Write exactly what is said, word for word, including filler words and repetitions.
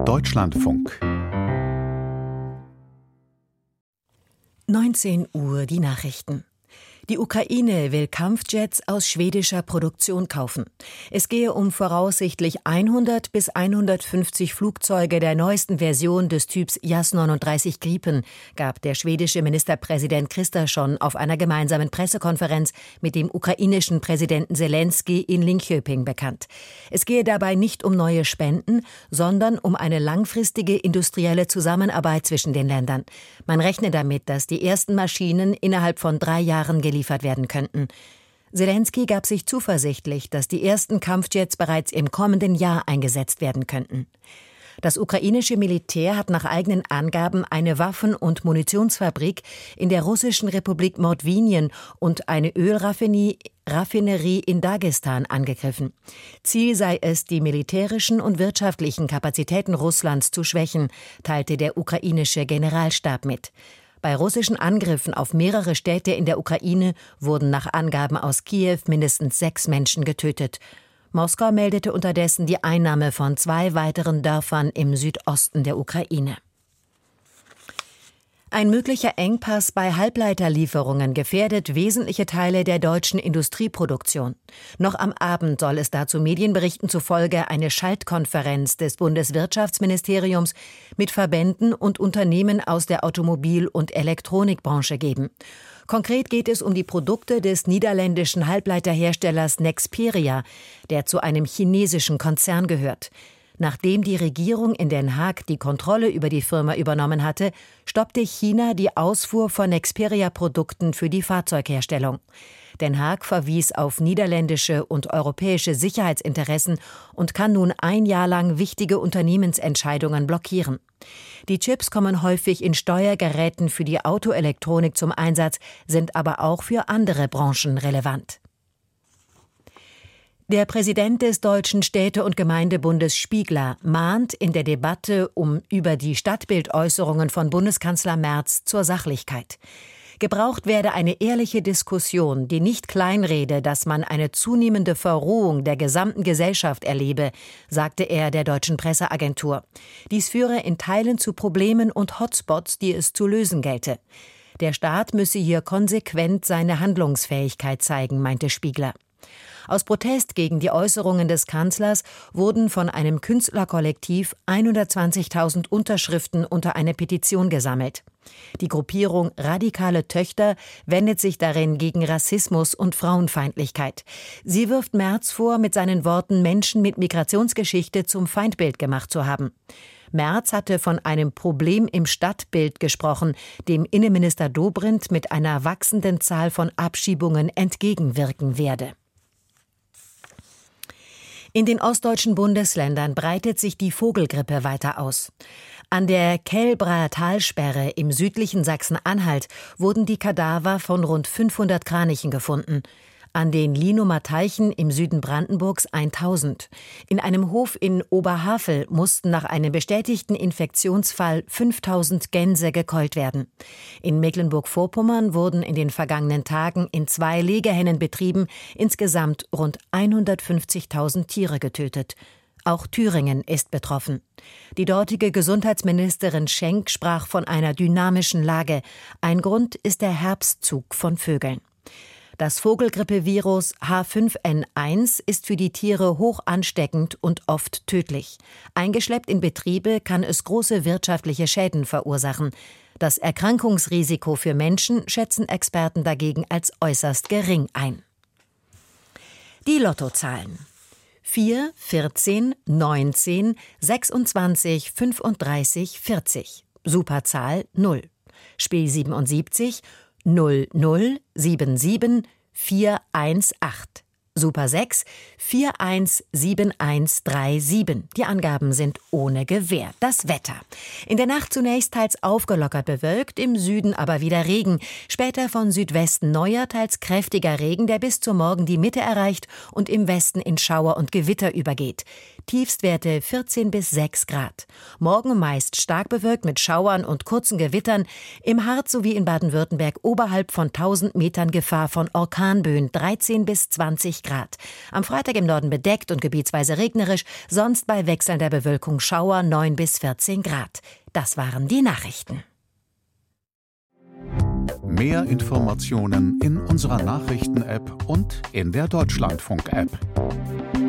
Deutschlandfunk. neunzehn Uhr die Nachrichten. Die Ukraine will Kampfjets aus schwedischer Produktion kaufen. Es gehe um voraussichtlich hundert bis hundertfünfzig Flugzeuge der neuesten Version des Typs Jas neununddreißig Gripen, gab der schwedische Ministerpräsident Kristersson auf einer gemeinsamen Pressekonferenz mit dem ukrainischen Präsidenten Selenskyj in Linköping bekannt. Es gehe dabei nicht um neue Spenden, sondern um eine langfristige industrielle Zusammenarbeit zwischen den Ländern. Man rechne damit, dass die ersten Maschinen innerhalb von drei Jahren geliefert werden könnten. Selenskyj gab sich zuversichtlich, dass die ersten Kampfjets bereits im kommenden Jahr eingesetzt werden könnten. Das ukrainische Militär hat nach eigenen Angaben eine Waffen- und Munitionsfabrik in der russischen Republik Mordwinien und eine Ölraffinerie in Dagestan angegriffen. Ziel sei es, die militärischen und wirtschaftlichen Kapazitäten Russlands zu schwächen, teilte der ukrainische Generalstab mit. Bei russischen Angriffen auf mehrere Städte in der Ukraine wurden nach Angaben aus Kiew mindestens sechs Menschen getötet. Moskau meldete unterdessen die Einnahme von zwei weiteren Dörfern im Südosten der Ukraine. Ein möglicher Engpass bei Halbleiterlieferungen gefährdet wesentliche Teile der deutschen Industrieproduktion. Noch am Abend soll es dazu Medienberichten zufolge eine Schaltkonferenz des Bundeswirtschaftsministeriums mit Verbänden und Unternehmen aus der Automobil- und Elektronikbranche geben. Konkret geht es um die Produkte des niederländischen Halbleiterherstellers Nexperia, der zu einem chinesischen Konzern gehört. Nachdem die Regierung in Den Haag die Kontrolle über die Firma übernommen hatte, stoppte China die Ausfuhr von Nexperia-Produkten für die Fahrzeugherstellung. Den Haag verwies auf niederländische und europäische Sicherheitsinteressen und kann nun ein Jahr lang wichtige Unternehmensentscheidungen blockieren. Die Chips kommen häufig in Steuergeräten für die Autoelektronik zum Einsatz, sind aber auch für andere Branchen relevant. Der Präsident des Deutschen Städte- und Gemeindebundes Spiegler mahnt in der Debatte um über die Stadtbildäußerungen von Bundeskanzler Merz zur Sachlichkeit. Gebraucht werde eine ehrliche Diskussion, die nicht kleinrede, dass man eine zunehmende Verrohung der gesamten Gesellschaft erlebe, sagte er der Deutschen Presseagentur. Dies führe in Teilen zu Problemen und Hotspots, die es zu lösen gelte. Der Staat müsse hier konsequent seine Handlungsfähigkeit zeigen, meinte Spiegler. Aus Protest gegen die Äußerungen des Kanzlers wurden von einem Künstlerkollektiv hundertzwanzigtausend Unterschriften unter eine Petition gesammelt. Die Gruppierung Radikale Töchter wendet sich darin gegen Rassismus und Frauenfeindlichkeit. Sie wirft Merz vor, mit seinen Worten Menschen mit Migrationsgeschichte zum Feindbild gemacht zu haben. Merz hatte von einem Problem im Stadtbild gesprochen, dem Innenminister Dobrindt mit einer wachsenden Zahl von Abschiebungen entgegenwirken werde. In den ostdeutschen Bundesländern breitet sich die Vogelgrippe weiter aus. An der Kellbraer Talsperre im südlichen Sachsen-Anhalt wurden die Kadaver von rund fünfhundert Kranichen gefunden. An den Linumer Teichen im Süden Brandenburgs tausend. In einem Hof in Oberhavel mussten nach einem bestätigten Infektionsfall fünftausend Gänse gekeult werden. In Mecklenburg-Vorpommern wurden in den vergangenen Tagen in zwei Legehennenbetrieben insgesamt rund hundertfünfzigtausend Tiere getötet. Auch Thüringen ist betroffen. Die dortige Gesundheitsministerin Schenk sprach von einer dynamischen Lage. Ein Grund ist der Herbstzug von Vögeln. Das Vogelgrippevirus H fünf N eins ist für die Tiere hoch ansteckend und oft tödlich. Eingeschleppt in Betriebe kann es große wirtschaftliche Schäden verursachen. Das Erkrankungsrisiko für Menschen schätzen Experten dagegen als äußerst gering ein. Die Lottozahlen: vier, vierzehn, neunzehn, sechsundzwanzig, fünfunddreißig, vierzig. Superzahl null. Spiel siebenundsiebzig, null null sieben sieben vier eins acht. Super sechs vier eins sieben eins drei sieben. Die Angaben sind ohne Gewähr. Das Wetter. In der Nacht zunächst teils aufgelockert bewölkt, im Süden aber wieder Regen. Später von Südwesten neuer, teils kräftiger Regen, der bis zum Morgen die Mitte erreicht und im Westen in Schauer und Gewitter übergeht. Tiefstwerte vierzehn bis sechs Grad. Morgen meist stark bewölkt mit Schauern und kurzen Gewittern. Im Harz sowie in Baden-Württemberg oberhalb von tausend Metern Gefahr von Orkanböen dreizehn bis zwanzig Grad. Am Freitag im Norden bedeckt und gebietsweise regnerisch, sonst bei wechselnder Bewölkung Schauer neun bis vierzehn Grad. Das waren die Nachrichten. Mehr Informationen in unserer Nachrichten-App und in der Deutschlandfunk-App.